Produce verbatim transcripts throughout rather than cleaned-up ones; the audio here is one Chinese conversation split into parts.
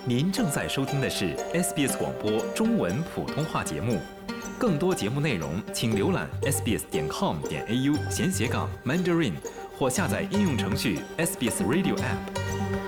您正在收听的是 S B S 广播中文普通话节目，更多节目内容请浏览 s b s 点 com 点 a u 闲斜杠 Mandarin 或下载应用程序 S B S Radio App。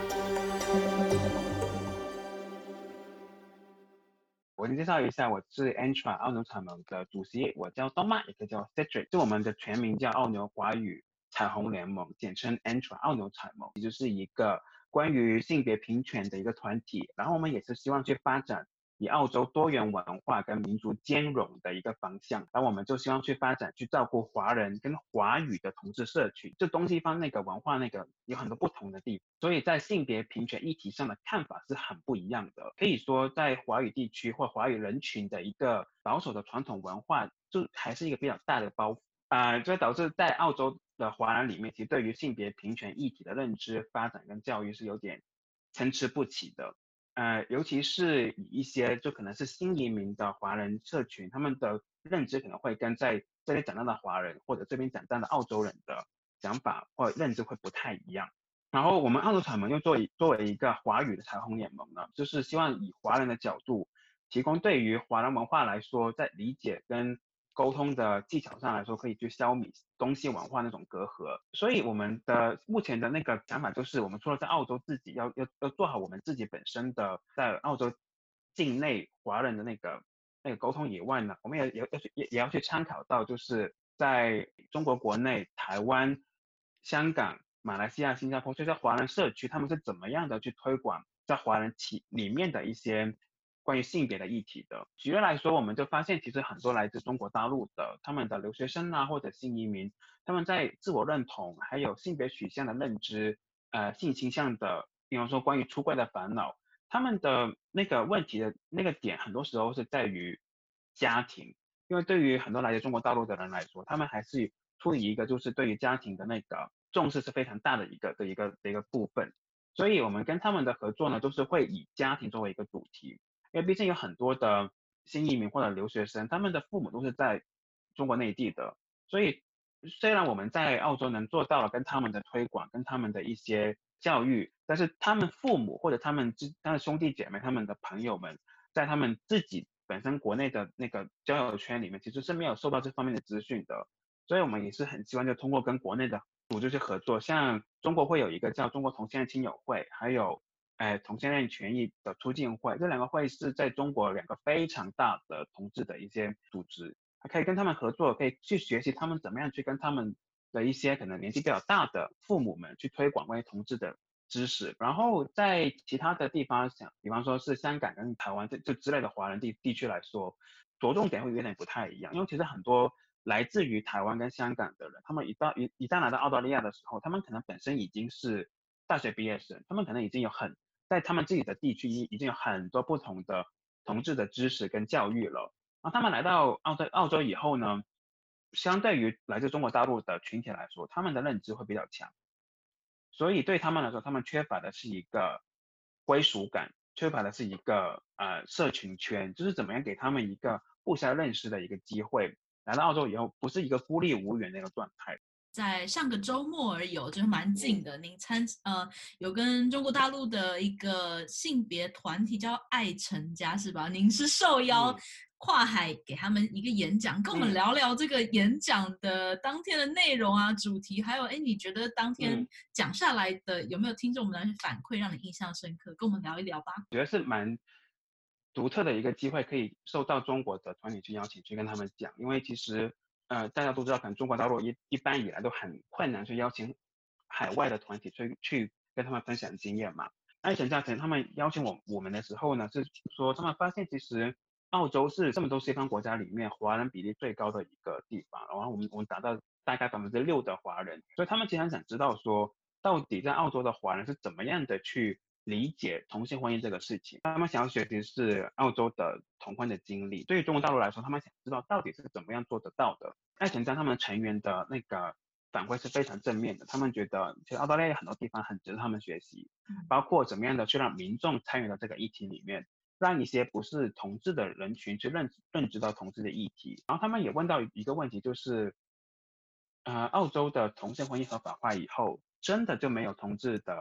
我先介绍一下，我是 Antra 澳牛彩盟的主席，我叫东麦，也可以叫 Cedric， 就我们的全名叫澳牛华语彩虹联盟，简称 Antra 澳牛彩盟，也就是一个关于性别平权的一个团体。然后我们也是希望去发展以澳洲多元文化跟民族兼容的一个方向，然后我们就希望去发展去照顾华人跟华语的同志社群，就东西方那个文化那个有很多不同的地方，所以在性别平权议题上的看法是很不一样的。可以说在华语地区或华语人群的一个保守的传统文化，就还是一个比较大的包袱啊、呃，这导致在澳洲的华人里面，其实对于性别平权议题的认知、发展跟教育是有点参差不齐的。呃，尤其是以一些就可能是新移民的华人社群，他们的认知可能会跟在这里长大的华人或者这边长大的澳洲人的想法或认知会不太一样。然后我们澳洲彩盟又作为作为一个华语的彩虹联盟呢，就是希望以华人的角度，提供对于华人文化来说，在理解跟沟通的技巧上来说，可以去消弭东西文化那种隔阂。所以我们的目前的那个想法就是，我们除了在澳洲自己要要要做好我们自己本身的在澳洲境内华人的那个那个沟通以外呢，我们也也要去也也要去参考到，就是在中国国内、台湾、香港、马来西亚、新加坡这些华人社区，他们是怎么样的去推广在华人体里面的一些关于性别的议题的。举例来说，我们就发现其实很多来自中国大陆的他们的留学生啊，或者新移民，他们在自我认同还有性别取向的认知，呃，性倾向的，比方说关于出柜的烦恼，他们的那个问题的那个点，很多时候是在于家庭。因为对于很多来自中国大陆的人来说，他们还是处于一个就是对于家庭的那个重视是非常大的一个的一个的一个部分。所以我们跟他们的合作呢，都是会以家庭作为一个主题，因为毕竟有很多的新移民或者留学生，他们的父母都是在中国内地的，所以虽然我们在澳洲能做到了跟他们的推广，跟他们的一些教育，但是他们父母或者他们之他的兄弟姐妹、他们的朋友们，在他们自己本身国内的那个交友圈里面，其实是没有受到这方面的资讯的。所以我们也是很希望就通过跟国内的组织去合作，像中国会有一个叫中国同性恋亲友会，还有哎同性恋权益的促进会，这两个会是在中国两个非常大的同志的一些组织，还可以跟他们合作，可以去学习他们怎么样去跟他们的一些可能年纪比较大的父母们去推广关于同志的知识。然后在其他的地方，想比方说是香港跟台湾这就之类的华人地地区来说，着重点会有点不太一样，因为其实很多来自于台湾跟香港的人，他们一到一一旦来到澳大利亚的时候，他们可能本身已经是大学毕业生，他们可能已经有很在他们自己的地区已已经有很多不同的同志的知识跟教育了。然后他们来到澳洲澳洲以后呢，相对于来自中国大陆的群体来说，他们的认知会比较强，所以对他们来说，他们缺乏的是一个归属感，缺乏的是一个呃社群圈，就是怎么样给他们一个互相认识的一个机会。来到澳洲以后，不是一个孤立无援的一个状态。 在上个周末而已哦，就是蛮近的。您参呃有跟中国大陆的一个性别团体叫爱成家是吧？您是受邀嗯跨海给他们一个演讲，跟我们嗯聊聊这个演讲的当天的内容啊、主题，还有哎，你觉得当天嗯， 讲下来的有没有听众们的反馈让你印象深刻？跟我们聊一聊吧。 觉得是蛮独特的一个机会，可以受到中国的团体去邀请去跟他们讲，因为其实呃大家都知道，可能中国大陆一一般以来都很困难去邀请海外的团体去去跟他们分享经验嘛。爱神家可能他们邀请我我们的时候呢，是说他们发现其实澳洲是这么多西方国家里面华人比例最高的一个地方，然后我们我们达到大概百分之六的华人，所以他们其实很想知道说，到底在澳洲的华人是怎么样的去理解同性婚姻这个事情。他们想要学习是澳洲的同婚的经历，对于中国大陆来说，他们想知道到底是怎么样做得到的。爱神家他们成员的那个反馈是非常正面的，他们觉得其实澳大利亚有很多地方很值得他们学习，包括怎么样的去让民众参与到这个议题里面，让一些不是同志的人群去认认知到同志的议题。然后他们也问到一个问题，就是呃，澳洲的同性婚姻合法化以后，真的就没有同志的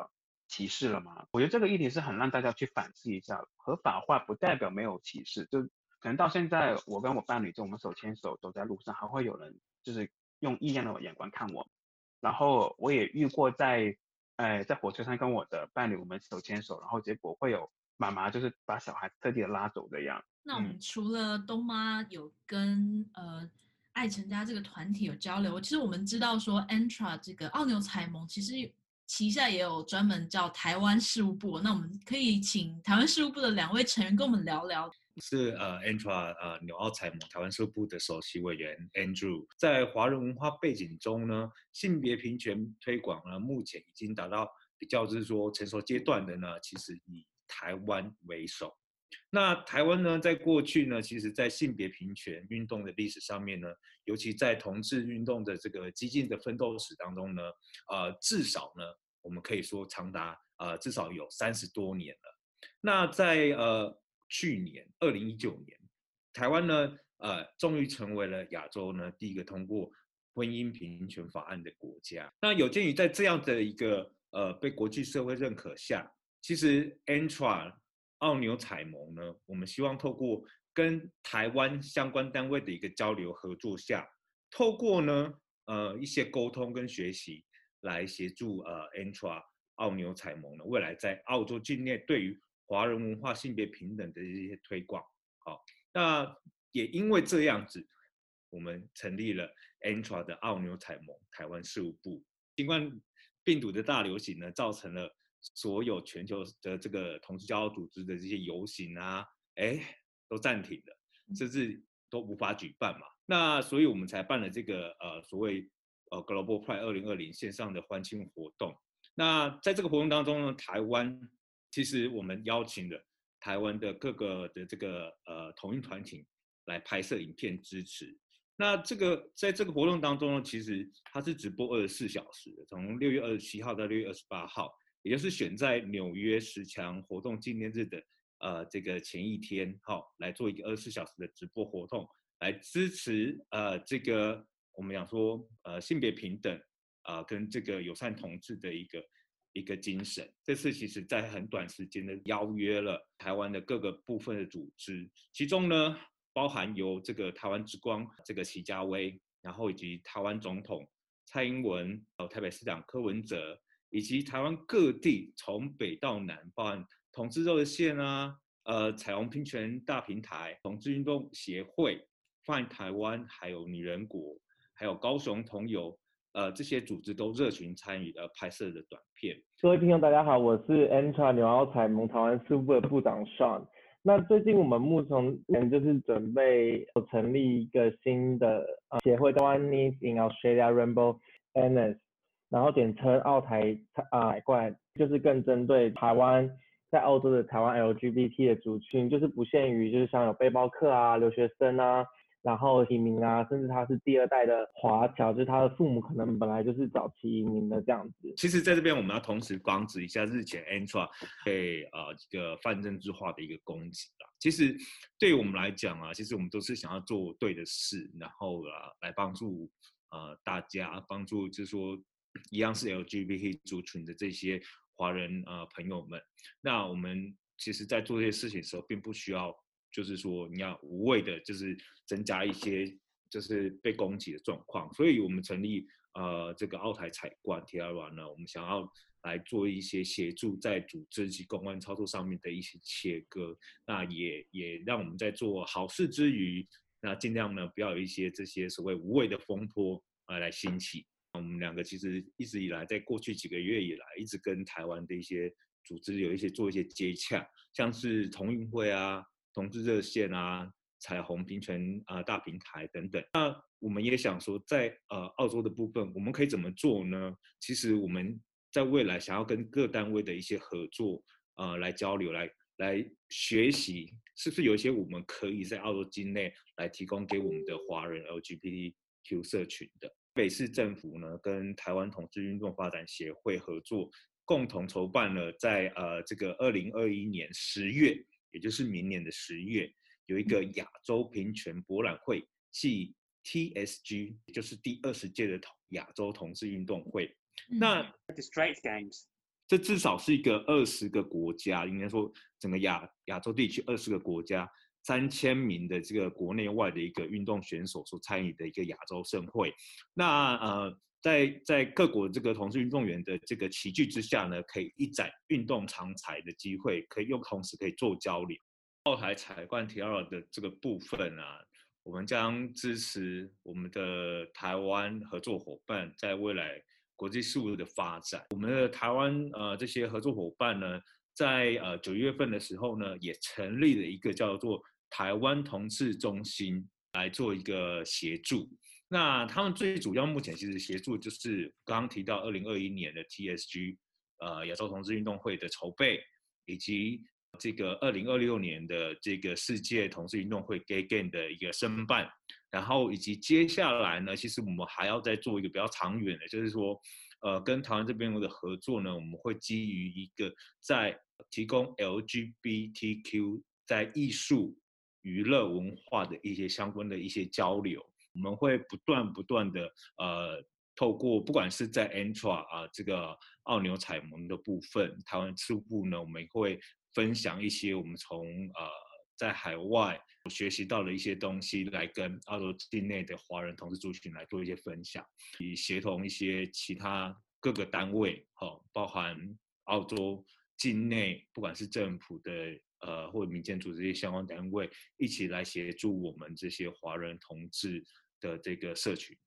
歧视了吗？我觉得这个议题是很让大家去反思一下，合法化不代表没有歧视，就可能到现在我跟我伴侣就我们手牵手走在路上，还会有人就是用异样的眼光看我。然后我也遇过在，呃，在火车上跟我的伴侣我们手牵手，然后结果会有妈妈就是把小孩特地的拉走这样。 那我嗯。 们除了东妈有跟呃爱成家这个团体有交流，其实我们知道说 A N T R A 这个澳牛采盟其实旗下也有专门叫台湾事务部，那我们可以请台湾事务部的两位成员跟我们聊聊。 是呃 A N T R A 呃纽澳采盟台湾事务部的首席委员 Andrew， 在华人文化背景中呢，性别平权推广呢，目前已经达到比较就是说成熟阶段的呢，其实以台湾为首。那台湾呢，在过去呢，其实在性别平权运动的历史上面呢，尤其在同志运动的这个激进的奋斗史当中呢，呃，至少呢，我们可以说长达呃至少有三十多年了。那在呃去年二零一九年，台湾呢，呃，终于成为了亚洲呢第一个通过婚姻平权法案的国家。那有鉴于在这样的一个呃被国际社会认可下，其实 A N T R A 澳纽采盟呢，我们希望透过跟台湾相关单位的一个交流合作下，透过呢呃一些沟通跟学习，来协助呃 A N T R A 澳纽采盟呢，未来在澳洲境内对于华人文化性别平等的一些推广。好，那也因为这样子，我们成立了 A N T R A 的澳纽采盟台湾事务部。尽管病毒的大流行呢，造成了所有全球的这个同志骄傲组织的这些游行啊，哎，都暂停了，甚至都无法举办嘛。那所以我们才办了这个呃所谓呃 Global Pride 二零二零线上的欢庆活动。那在这个活动当中呢，台湾其实我们邀请了台湾的各个的这个呃同运团体来拍摄影片支持。那这个在这个活动当中呢，其实它是直播二十四小时的，从六月二十七号到六月二十八号，也就是选在纽约十强活动纪念日的呃这个前一天，好、哦、来做一个二十四小时的直播活动，来支持呃这个我们讲说呃性别平等啊、呃、跟这个友善同志的一个一个精神。这次其实在很短时间的邀约了台湾的各个部分的组织，其中呢包含由这个台湾之光这个齐家威，然后以及台湾总统蔡英文，还有台北市长柯文哲，以及台湾各地从北到南，包含同志热线啊，呃彩虹平权大平台、同志运动协会、泛台湾，还有女人国，还有高雄同游，呃这些组织都热情参与呃拍摄的短片。 各位听众大家好，我是 A N T R A 纽澳采盟台湾事务部的部长 Sean。那最近我们目前就是准备成立一个新的呃协会，叫 Taiwanese in Australia Rainbow Alliance， 然后简称澳台啊海怪，就是更针对台湾在澳洲的台湾 L G B T 的族群，就是不限于就是像有背包客啊、留学生啊。然后移民啊，甚至他是第二代的华侨，就是他的父母可能本来就是早期移民的这样子。 其实在这边我们要同时防止一下日前 A N T R A 被呃这个泛政治化的一个攻击啦。其实对于我们来讲啊，其实我们都是想要做对的事，然后啊来帮助呃大家，帮助就是说一样是 L G B T 族群的这些华人呃朋友们。那我们其实在做这些事情的时候，并不需要就是说你要无谓的就是增加一些就是被攻击的状况，所以我们成立呃这个澳台采冠 T R A 呢，我们想要来做一些协助在组织及公关操作上面的一些切割，那也也让我们在做好事之余，那尽量呢不要有一些这些所谓无谓的风波呃来兴起。我们两个其实一直以来，在过去几个月以来，一直跟台湾的一些组织有一些做一些接洽，像是同运会啊、同志热线啊、彩虹平权啊、呃、大平台等等。那我们也想说在，在呃澳洲的部分，我们可以怎么做呢？其实我们在未来想要跟各单位的一些合作，呃，来交流，来来学习，是不是有一些我们可以在澳洲境内来提供给我们的华人 L G B T Q 社群的？北市政府呢跟台湾同志运动发展协会合作，共同筹办了在呃这个二零二一年十月，也就是明年的十月，有一个亚洲平权博览会，即 T S G， 也就是第二十届的亚洲同志运动会。嗯、那 The Straits Games。 这至少是一个二十个国家，应该说整个亚亚洲地区二十个国家三千名的这个国内外的一个运动选手所参与的一个亚洲盛会。那呃，在在各国这个同志运动员的这个齐聚之下呢，可以一展运动长才的机会，可以又同时可以做交流。后台采冠 T R 的这个部分啊，我们将支持我们的台湾合作伙伴在未来国际事务的发展。我们的台湾呃这些合作伙伴呢，在呃九月份的时候呢，也成立了一个叫做台湾同志中心来做一个协助。那他们最主要目前其实协助就是刚刚提到二零二一年的 T S G 呃亚洲同志运动会的筹备，以及这个二零二六年的这个世界同志运动会 Gay Game 的一个申办，然后以及接下来呢，其实我们还要再做一个比较长远的，就是说，呃，跟台湾这边的合作呢，我们会基于一个在提供 L G B T Q 在艺术、娱乐、文化的一些相关的一些交流，我们会不断不断的呃。透过不管是在 E N T R A 啊这个澳纽彩盟的部分，台湾事务部呢，我们会分享一些我们从呃在海外学习到的一些东西，来跟澳洲境内的华人同志族群来做一些分享，以协同一些其他各个单位，哦，包含澳洲境内不管是政府的呃或者民间组织这些相关单位，一起来协助我们这些华人同志的这个社群。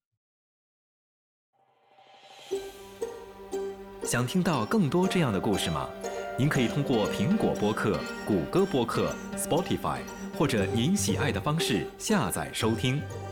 想听到更多这样的故事吗？您可以通过苹果播客、谷歌播客、Spotify 或者您喜爱的方式下载收听。